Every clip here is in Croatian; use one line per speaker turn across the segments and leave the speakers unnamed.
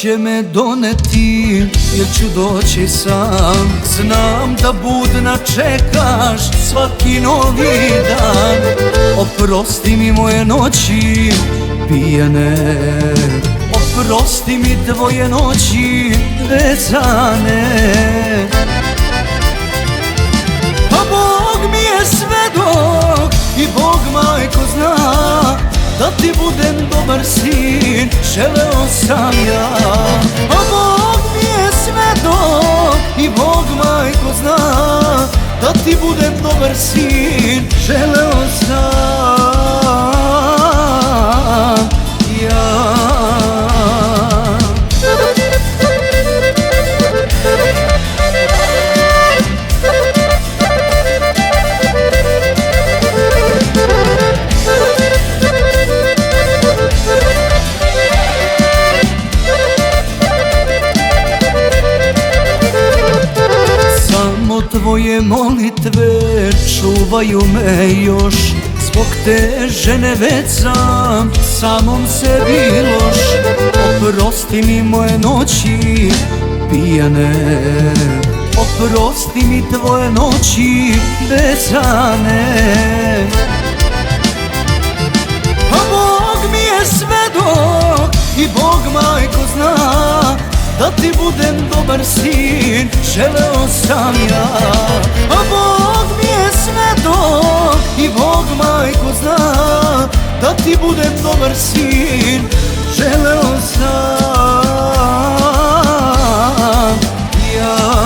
će me doneti ili ću doći sam. Znam da budna čekaš svaki novi dan. Oprosti mi moje noći pijane, oprosti mi tvoje noći vezane. A Bog mi je svedok i Bog majko zna da ti budem dobar sin, želeo sam ja. A Bog mi je svedok i Bog majko zna da ti budem dobar sin, želeo sam ja. Tvoje molitve čuvaju me još. Zbog te žene već sam samom sebi loš. Oprosti mi moje noći pijane, oprosti mi tvoje noći vezane. A Bog mi je svedok i Bog majko zna da ti budem dobar sin, želeo sam ja. A Bog mi je svedok i Bog majko zna da ti budem dobar sin, želeo sam ja.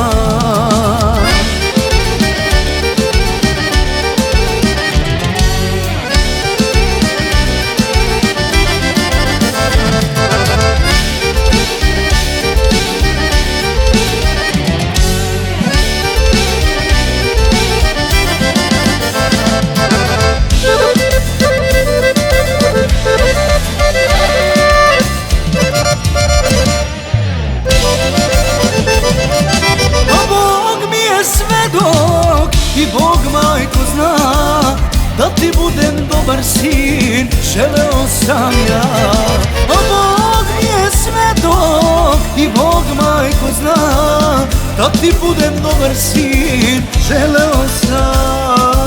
I Bog majko zna da ti budem dobar sin, želeo sam ja. A Bog mi je svedok i Bog majko zna da ti budem dobar sin, želeo sam